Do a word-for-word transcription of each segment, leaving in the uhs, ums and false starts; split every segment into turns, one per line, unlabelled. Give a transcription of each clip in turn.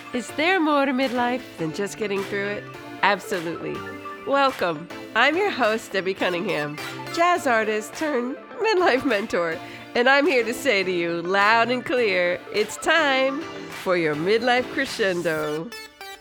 Is there more to midlife than just getting through it? Absolutely. Welcome. I'm your host, Debbie Cunningham, jazz artist turned midlife mentor, and I'm here to say to you loud and clear, it's time for your midlife crescendo.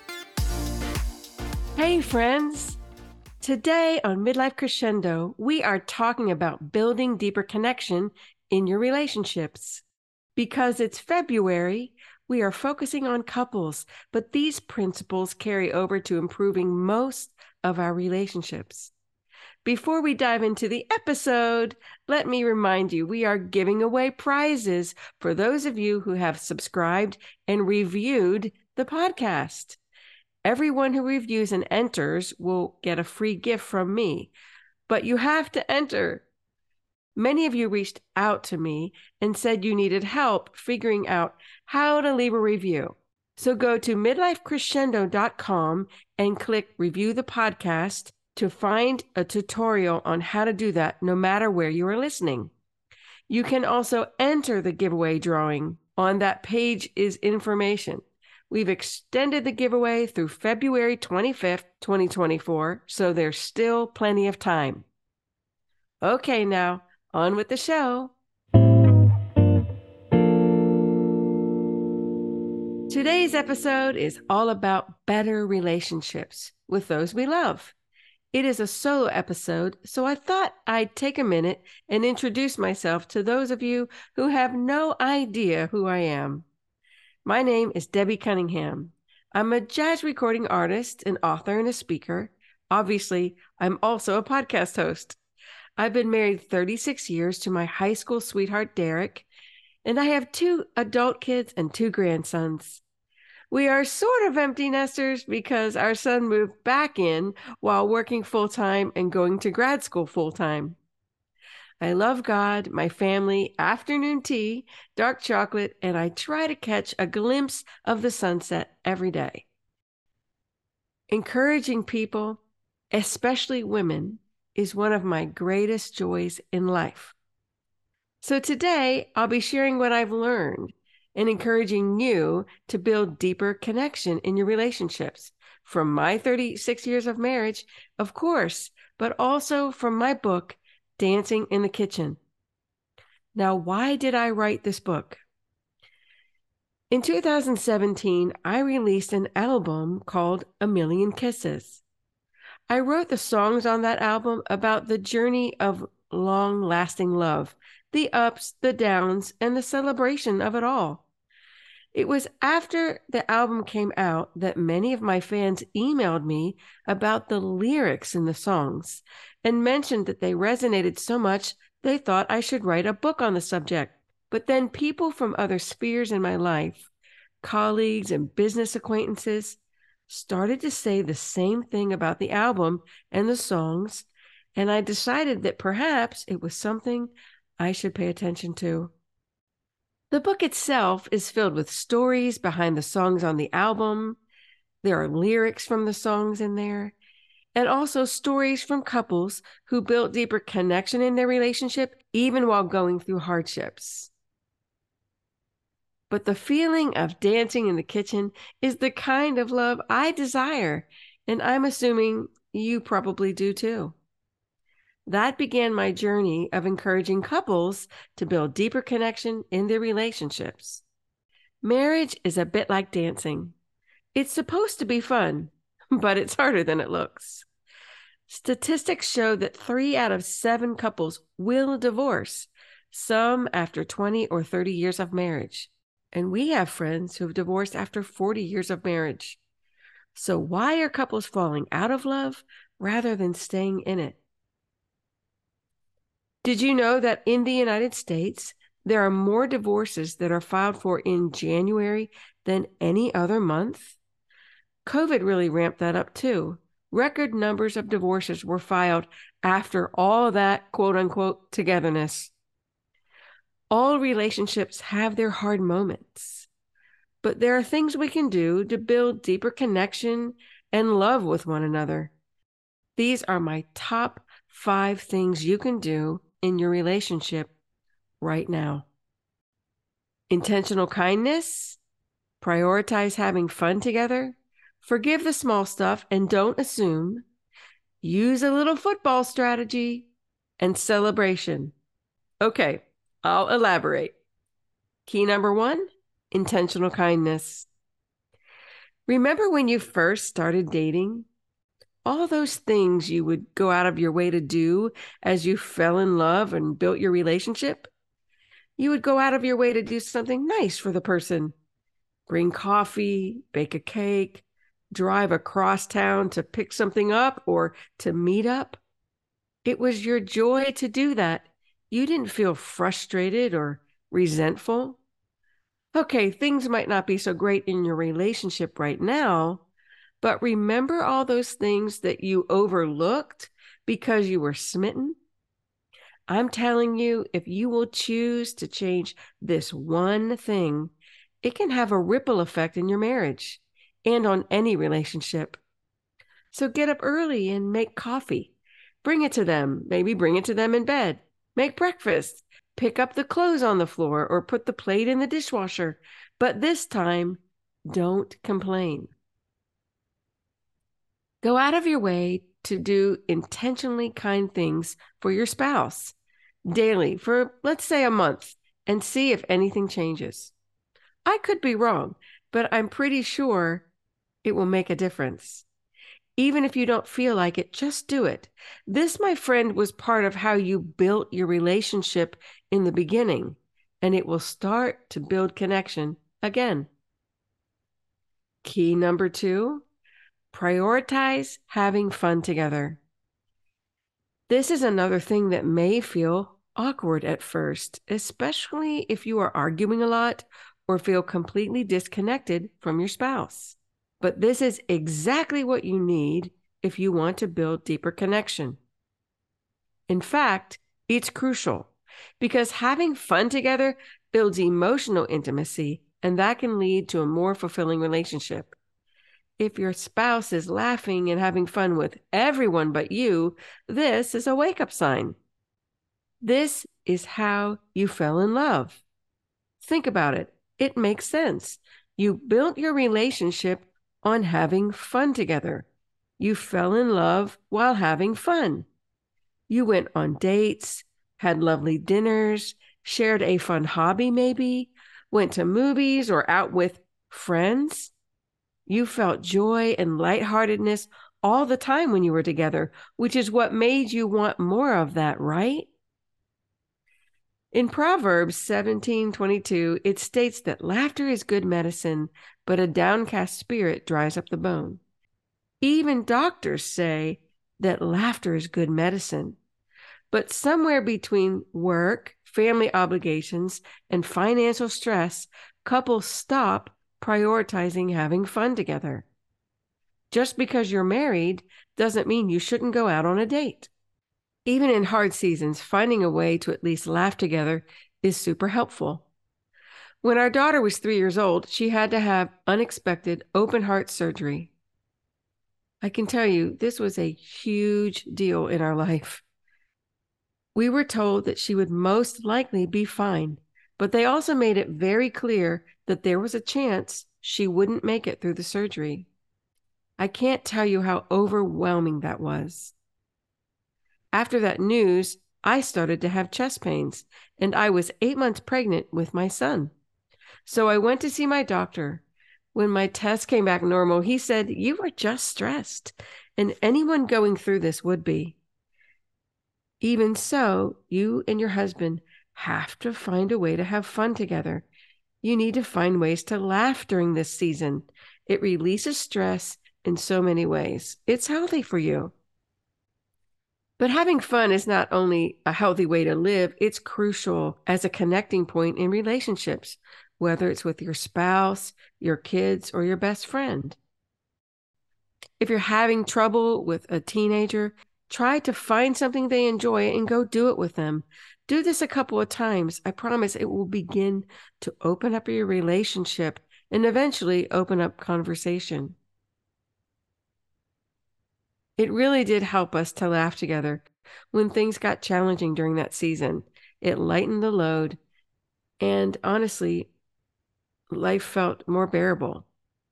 Hey friends! Today on Midlife Crescendo, we are talking about building deeper connection in your relationships. Because it's February, we are focusing on couples, but these principles carry over to improving most of our relationships. Before we dive into the episode, let me remind you we are giving away prizes for those of you who have subscribed and reviewed the podcast. Everyone who reviews and enters will get a free gift from me, but you have to enter. Many of you reached out to me and said you needed help figuring out how to leave a review. So go to midlife crescendo dot com and click Review the Podcast to find a tutorial on how to do that no matter where you are listening. You can also enter the giveaway drawing. On that page is information. We've extended the giveaway through February twenty-fifth, twenty twenty-four, so there's still plenty of time. Okay, now, on with the show. Today's episode is all about better relationships with those we love. It is a solo episode, so I thought I'd take a minute and introduce myself to those of you who have no idea who I am. My name is Debbie Cunningham. I'm a jazz recording artist, an author, and a speaker. Obviously, I'm also a podcast host. I've been married thirty-six years to my high school sweetheart, Derek, and I have two adult kids and two grandsons. We are sort of empty nesters because our son moved back in while working full-time and going to grad school full-time. I love God, my family, afternoon tea, dark chocolate, and I try to catch a glimpse of the sunset every day. Encouraging people, especially women, is one of my greatest joys in life. So today, I'll be sharing what I've learned and encouraging you to build deeper connection in your relationships from my thirty-six years of marriage, of course, but also from my book, Dancing in the Kitchen. Now, why did I write this book? In two thousand seventeen, I released an album called A Million Kisses. I wrote the songs on that album about the journey of long-lasting love, the ups, the downs, and the celebration of it all. It was after the album came out that many of my fans emailed me about the lyrics in the songs and mentioned that they resonated so much they thought I should write a book on the subject. But then people from other spheres in my life, colleagues and business acquaintances, started to say the same thing about the album and the songs, and I decided that perhaps it was something I should pay attention to. The book itself is filled with stories behind the songs on the album. There are lyrics from the songs in there, and also stories from couples who built deeper connection in their relationship, even while going through hardships. But the feeling of dancing in the kitchen is the kind of love I desire, and I'm assuming you probably do too. That began my journey of encouraging couples to build deeper connection in their relationships. Marriage is a bit like dancing. It's supposed to be fun, but it's harder than it looks. Statistics show that three out of seven couples will divorce, some after twenty or thirty years of marriage. And we have friends who have divorced after forty years of marriage. So why are couples falling out of love rather than staying in it? Did you know that in the United States, there are more divorces that are filed for in January than any other month? COVID really ramped that up too. Record numbers of divorces were filed after all that quote-unquote togetherness. All relationships have their hard moments, but there are things we can do to build deeper connection and love with one another. These are my top five things you can do in your relationship right now. Intentional kindness, prioritize having fun together, forgive the small stuff and don't assume, use a little football strategy, and celebration. Okay, I'll elaborate. Key number one, intentional kindness. Remember when you first started dating? All those things you would go out of your way to do as you fell in love and built your relationship? You would go out of your way to do something nice for the person. Bring coffee, bake a cake, drive across town to pick something up or to meet up. It was your joy to do that. You didn't feel frustrated or resentful. Okay, things might not be so great in your relationship right now, but remember all those things that you overlooked because you were smitten? I'm telling you, if you will choose to change this one thing, it can have a ripple effect in your marriage and on any relationship. So get up early and make coffee. Bring it to them. Maybe bring it to them in bed. Make breakfast. Pick up the clothes on the floor or put the plate in the dishwasher. But this time, don't complain. Go out of your way to do intentionally kind things for your spouse daily for, let's say, a month and see if anything changes. I could be wrong, but I'm pretty sure it will make a difference. Even if you don't feel like it, just do it. This, my friend, was part of how you built your relationship in the beginning, and it will start to build connection again. Key number two, prioritize having fun together. This is another thing that may feel awkward at first, especially if you are arguing a lot or feel completely disconnected from your spouse. But this is exactly what you need if you want to build deeper connection. In fact, it's crucial because having fun together builds emotional intimacy, and that can lead to a more fulfilling relationship. If your spouse is laughing and having fun with everyone but you, this is a wake-up sign. This is how you fell in love. Think about it. It makes sense. You built your relationship on having fun together. You fell in love while having fun. You went on dates, had lovely dinners, shared a fun hobby maybe, went to movies or out with friends. You felt joy and lightheartedness all the time when you were together, which is what made you want more of that, right? In Proverbs seventeen twenty-two, it states that laughter is good medicine, but a downcast spirit dries up the bone. Even doctors say that laughter is good medicine. But somewhere between work, family obligations, and financial stress, couples stop prioritizing having fun together. Just because you're married doesn't mean you shouldn't go out on a date. Even in hard seasons, finding a way to at least laugh together is super helpful. When our daughter was three years old, she had to have unexpected open heart surgery. I can tell you, this was a huge deal in our life. We were told that she would most likely be fine, but they also made it very clear that there was a chance she wouldn't make it through the surgery. I can't tell you how overwhelming that was. After that news, I started to have chest pains, and I was eight months pregnant with my son. So I went to see my doctor. When my test came back normal, he said, "You were just stressed, and anyone going through this would be." Even so, you and your husband have to find a way to have fun together. You need to find ways to laugh during this season. It releases stress in so many ways. It's healthy for you. But having fun is not only a healthy way to live, it's crucial as a connecting point in relationships, whether it's with your spouse, your kids, or your best friend. If you're having trouble with a teenager, try to find something they enjoy and go do it with them. Do this a couple of times. I promise it will begin to open up your relationship and eventually open up conversation. It really did help us to laugh together when things got challenging during that season. It lightened the load. And honestly, life felt more bearable.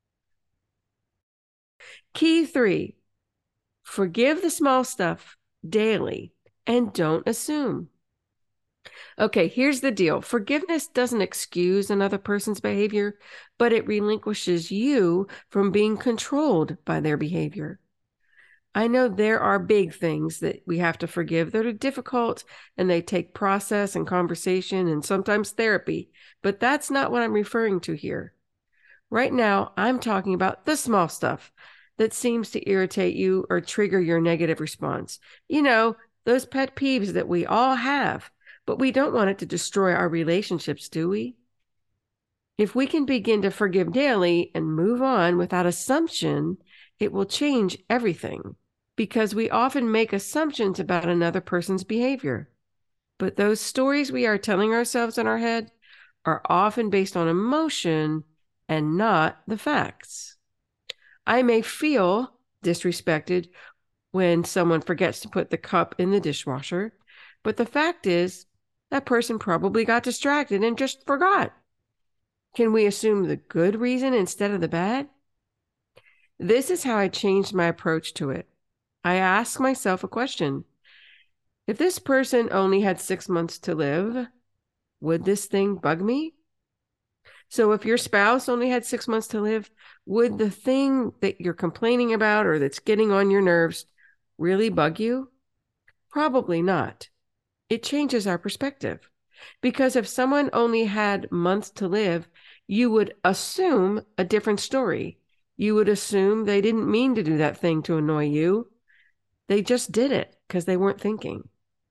Key three, forgive the small stuff daily and don't assume. Okay, here's the deal. Forgiveness doesn't excuse another person's behavior, but it relinquishes you from being controlled by their behavior. I know there are big things that we have to forgive that are difficult and they take process and conversation and sometimes therapy, but that's not what I'm referring to here. Right now, I'm talking about the small stuff that seems to irritate you or trigger your negative response. You know, those pet peeves that we all have, but we don't want it to destroy our relationships, do we? If we can begin to forgive daily and move on without assumption, it will change everything, because we often make assumptions about another person's behavior. But those stories we are telling ourselves in our head are often based on emotion and not the facts. I may feel disrespected when someone forgets to put the cup in the dishwasher, but the fact is that person probably got distracted and just forgot. Can we assume the good reason instead of the bad? This is how I changed my approach to it. I ask myself a question. If this person only had six months to live, would this thing bug me? So if your spouse only had six months to live, would the thing that you're complaining about or that's getting on your nerves really bug you? Probably not. It changes our perspective. Because if someone only had months to live, you would assume a different story. You would assume they didn't mean to do that thing to annoy you. They just did it because they weren't thinking.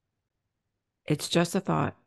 It's just a thought.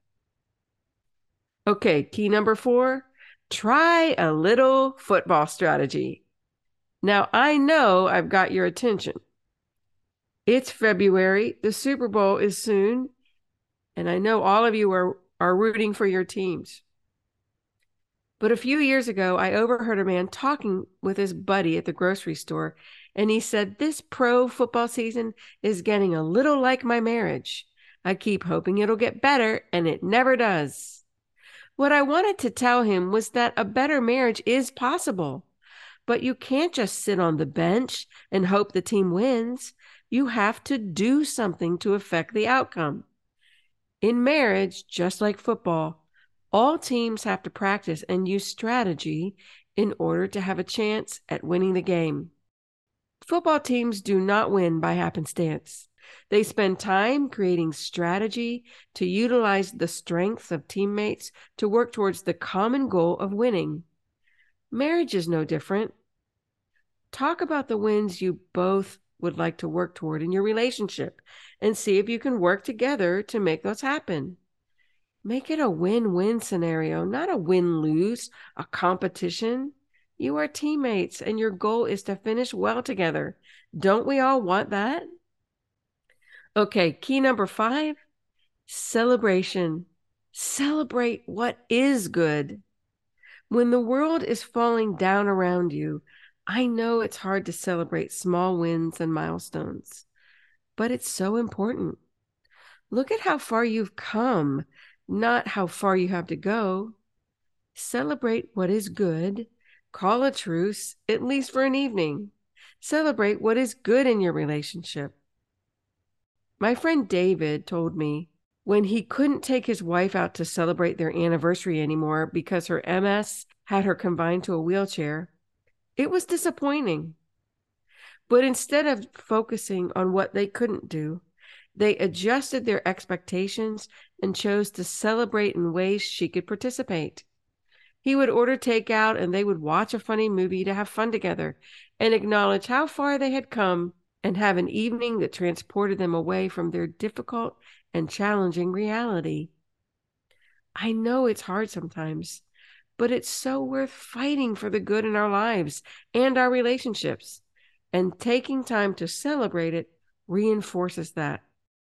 Okay, key number four, try a little football strategy. Now, I know I've got your attention. It's February, the Super Bowl is soon, and I know all of you are, are rooting for your teams. But a few years ago, I overheard a man talking with his buddy at the grocery store, and he said, "This pro football season is getting a little like my marriage. I keep hoping it'll get better, and it never does." What I wanted to tell him was that a better marriage is possible, but you can't just sit on the bench and hope the team wins. You have to do something to affect the outcome. In marriage, just like football, all teams have to practice and use strategy in order to have a chance at winning the game. Football teams do not win by happenstance. They spend time creating strategy to utilize the strengths of teammates to work towards the common goal of winning. Marriage is no different. Talk about the wins you both would like to work toward in your relationship and see if you can work together to make those happen. Make it a win-win scenario, not a win-lose, a competition. You are teammates and your goal is to finish well together. Don't we all want that? Okay, key number five, celebration. Celebrate what is good. When the world is falling down around you, I know it's hard to celebrate small wins and milestones, but it's so important. Look at how far you've come, not how far you have to go. Celebrate what is good. Call a truce, at least for an evening. Celebrate what is good in your relationship. My friend David told me when he couldn't take his wife out to celebrate their anniversary anymore because her M S had her confined to a wheelchair, it was disappointing. But instead of focusing on what they couldn't do, they adjusted their expectations and chose to celebrate in ways she could participate. He would order takeout and they would watch a funny movie to have fun together and acknowledge how far they had come and have an evening that transported them away from their difficult and challenging reality. I know it's hard sometimes, but it's so worth fighting for the good in our lives and our relationships. And taking time to celebrate it reinforces that.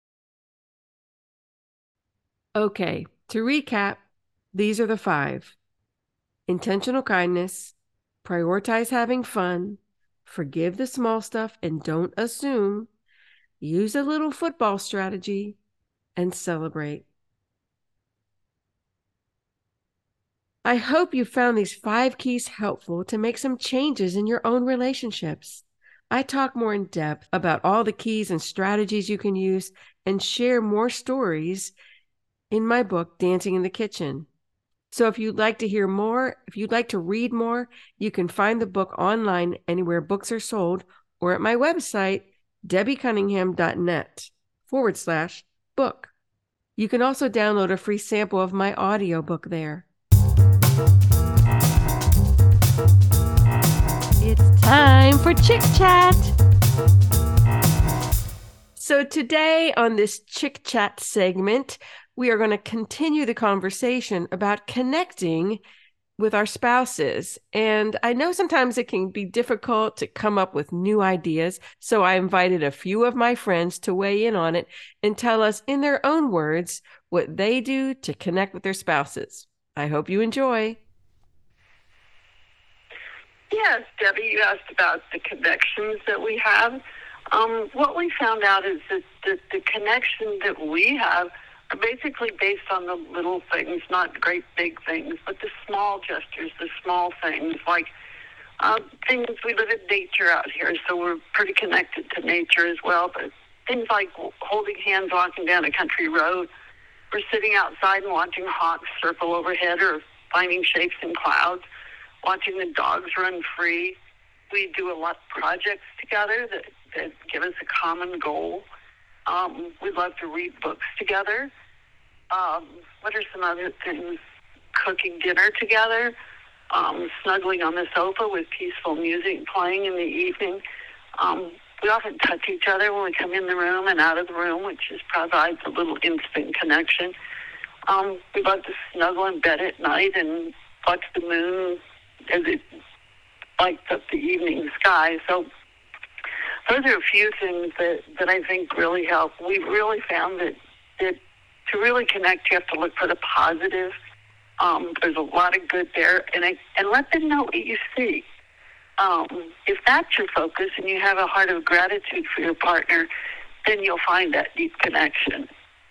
Okay, to recap, these are the five. Intentional kindness, prioritize having fun, forgive the small stuff and don't assume, use a little football strategy, and celebrate. I hope you found these five keys helpful to make some changes in your own relationships. I talk more in depth about all the keys and strategies you can use and share more stories in my book, Dancing in the Kitchen. So if you'd like to hear more, if you'd like to read more, you can find the book online anywhere books are sold or at my website, debbiecunningham.net forward slash book. You can also download a free sample of my audiobook there. It's time for Chick Chat. So today on this Chick Chat segment, we are going to continue the conversation about connecting with our spouses. And I know sometimes it can be difficult to come up with new ideas. So I invited a few of my friends to weigh in on it and tell us in their own words what they do to connect with their spouses. I hope you enjoy.
Yes, Debbie, you asked about the connections that we have. Um, what we found out is that the, the connection that we have are basically based on the little things, not great big things, but the small gestures, the small things, like uh, things, we live in nature out here, so we're pretty connected to nature as well, but things like holding hands walking down a country road, or sitting outside and watching hawks circle overhead, or finding shapes in clouds, watching the dogs run free. We do a lot of projects together that, that give us a common goal. Um, we love to read books together. Um, what are some other things? Cooking dinner together, um, snuggling on the sofa with peaceful music playing in the evening. Um, we often touch each other when we come in the room and out of the room, which just provides a little instant connection. Um, we love to snuggle in bed at night and watch the moon as it lights up the evening sky. So those are a few things that, that I think really help. We've really found that, that to really connect, you have to look for the positive. Um, there's a lot of good there, and I, and let them know what you see. Um, if that's your focus and you have a heart of gratitude for your partner, then you'll find that deep connection.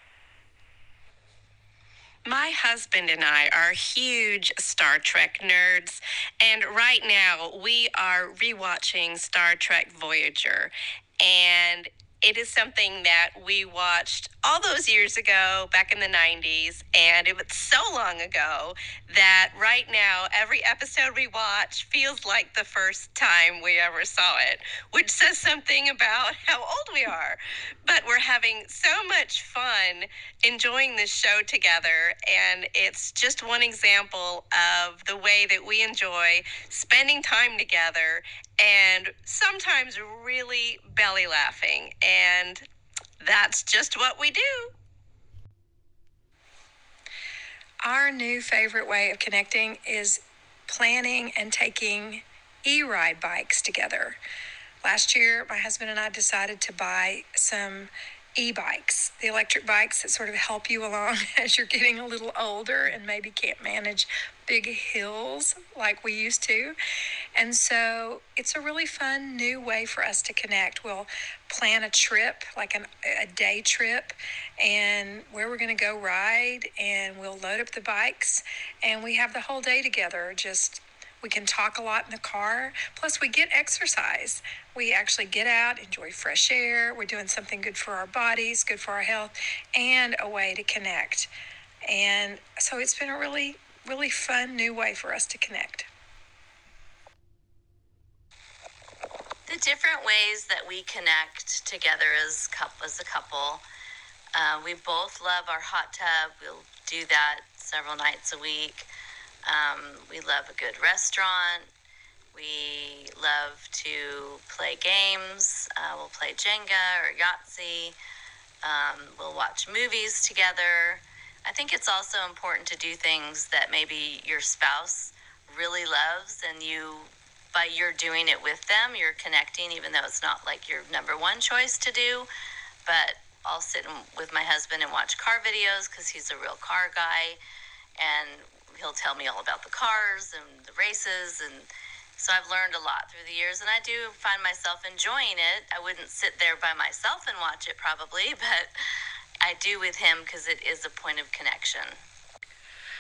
My husband and I are huge Star Trek nerds, and right now we are rewatching Star Trek Voyager, and it is something that we watched all those years ago, back in the nineties, and it was so long ago that right now every episode we watch feels like the first time we ever saw it, which says something about how old we are. But we're having so much fun enjoying this show together, and it's just one example of the way that we enjoy spending time together and sometimes really belly laughing, and that's just what we do.
Our new favorite way of connecting is planning and taking e-ride bikes together. Last year, my husband and I decided to buy some e-bikes, the electric bikes that sort of help you along as you're getting a little older and maybe can't manage big hills like we used to. And so it's a really fun new way for us to connect. We'll plan a trip, like an, a day trip, and where we're going to go ride, and we'll load up the bikes, and we have the whole day together. Just we can talk a lot in the car. Plus, we get exercise. We actually get out, enjoy fresh air. We're doing something good for our bodies, good for our health, and a way to connect. And so it's been a really, really fun new way for us to connect.
The different ways that we connect together as, couple, as a couple. Uh, we both love our hot tub. We'll do that several nights a week. Um, we love a good restaurant. We love to play games. Uh, we'll play Jenga or Yahtzee. Um, we'll watch movies together. I think it's also important to do things that maybe your spouse really loves, and you, by you're doing it with them, you're connecting, even though it's not like your number one choice to do. But I'll sit with my husband and watch car videos because he's a real car guy, and he'll tell me all about the cars and the races, and so I've learned a lot through the years, and I do find myself enjoying it. I wouldn't sit there by myself and watch it probably, but I do with him because it is a point of connection.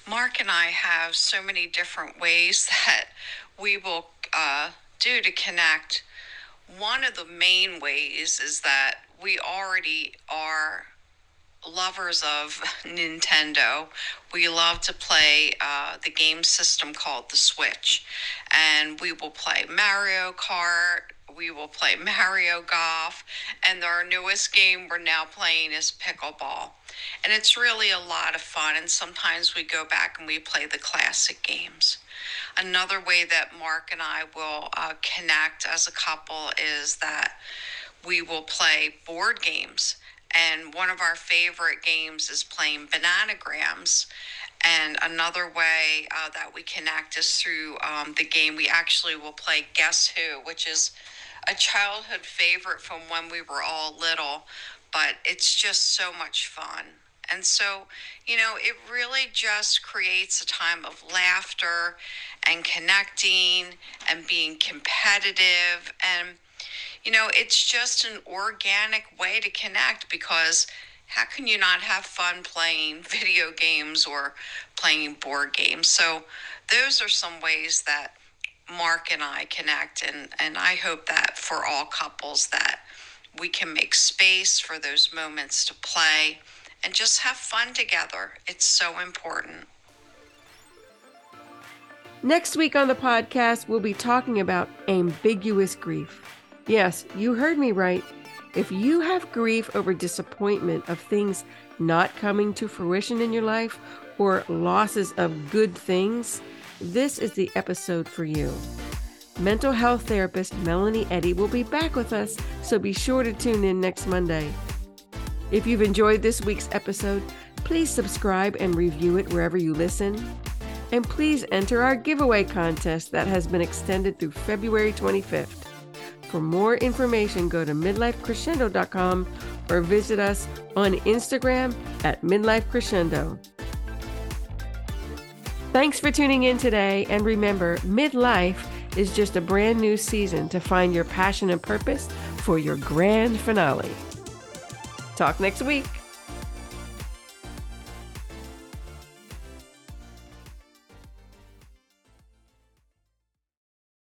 Mark and I have so many different ways that we will uh, do to connect. One of the main ways is that we already are lovers of Nintendo. We love to play uh, the game system called the Switch, and we will play Mario Kart, we will play Mario Golf, and our newest game we're now playing is pickleball. And it's really a lot of fun, and sometimes we go back and we play the classic games. Another way that Mark and I will uh, connect as a couple is that we will play board games. And one of our favorite games is playing Bananagrams. And another way uh, that we connect is through um, the game. We actually will play Guess Who, which is a childhood favorite from when we were all little, but it's just so much fun. And so, you know, it really just creates a time of laughter and connecting and being competitive. And, you know, it's just an organic way to connect, because how can you not have fun playing video games or playing board games? So those are some ways that Mark and I connect, and, and I hope that for all couples that we can make space for those moments to play and just have fun together. It's so important.
Next week on the podcast, we'll be talking about ambiguous grief. Yes, you heard me right. If you have grief over disappointment of things not coming to fruition in your life or losses of good things, this is the episode for you. Mental health therapist Melanie Eddy will be back with us, so be sure to tune in next Monday. If you've enjoyed this week's episode, please subscribe and review it wherever you listen. And please enter our giveaway contest that has been extended through February twenty-fifth. For more information, go to midlife crescendo dot com or visit us on Instagram at midlife crescendo. Thanks for tuning in today, and remember, midlife is just a brand new season to find your passion and purpose for your grand finale. Talk next week.